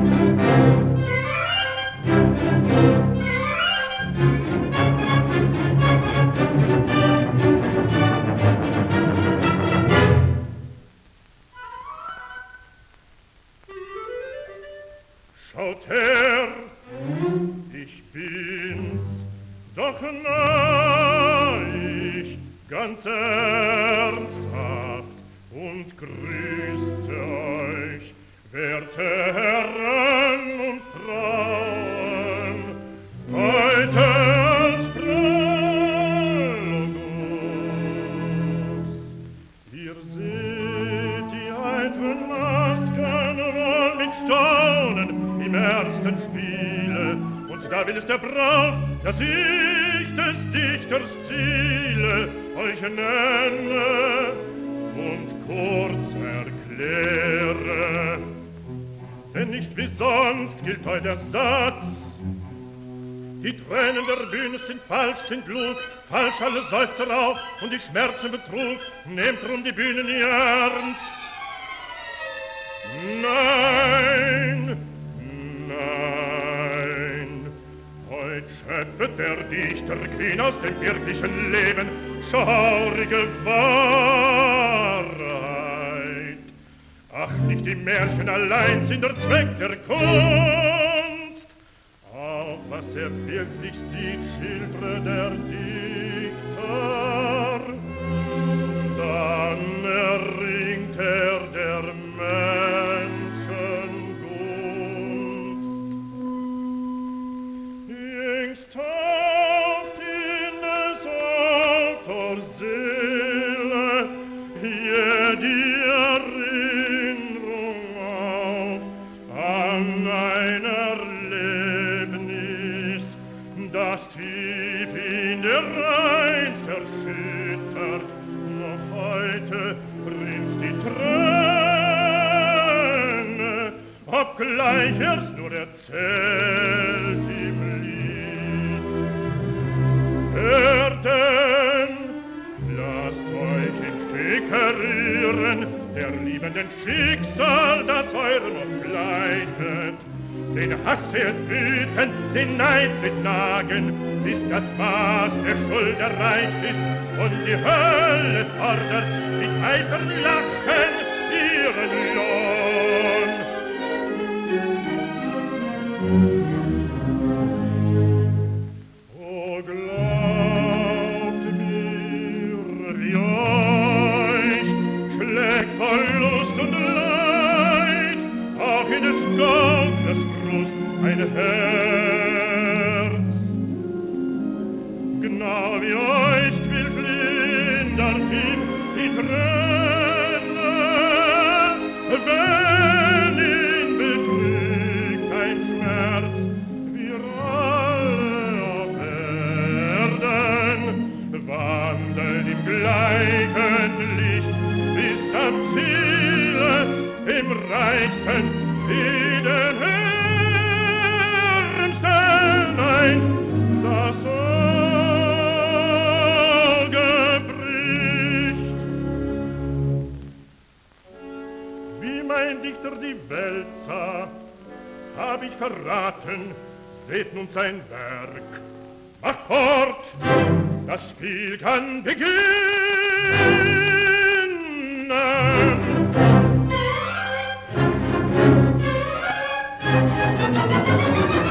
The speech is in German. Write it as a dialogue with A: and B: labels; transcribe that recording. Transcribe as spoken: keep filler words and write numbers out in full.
A: Schaut her, ich bin's, doch nah ich ganz ernsthaft und grüße euch, werte Herren und Frauen, heute als Prologos. Ihr seht die eitren Masken roll mit Staunen im ernsten Spiele, und da will es der Brauch, dass ich des Dichters Ziele euch nenne und kurz erkläre. Denn nicht wie sonst gilt heut der Satz, die Tränen der Bühne sind falsch, sind Blut, falsch alle Seufzer auf und die Schmerzen Betrug, nehmt drum die Bühne nie ernst. Nein, nein, heut schöpfet der Dichter Queen aus dem wirklichen Leben schaurige Wahrheit. Ach, nicht die Märchen allein sind der Zweck der Kunst, auch was er wirklich sieht, schildre der Dichter, dann erringt er der Menschen Gunst. Jüngst taucht in des Autors Seele jede Erinnerung auf an ein Erlebnis, das tief in der Reinst erschüttert, noch heute rinnt die Träne, obgleich er's nur erzählt im Lied. Hört denn, lasst euch im Stücke rühren, der liebenden Schicksal, das eure noch gleitet. Den Hass wird wüten, den Neid wird nagen, bis das Maß der Schuld erreicht ist und die Hölle fordert mit eisernen Lachen ihren Lohn. O glaubt mir, wie euch schlägt Verlust und Leid auch in des Gottes Brust ein Herz. Genau wie euch will blindert ihm die Träne, wenn ihn betrügt ein Schmerz. Wir alle auf Erden wandeln im gleichen Licht bis am Ziele, im reichsten Frieden ärmsten einst das Auge bricht. Wie mein Dichter die Welt sah, hab ich verraten, seht nun sein Werk. Macht fort, das Spiel kann beginnen.
B: Thank you.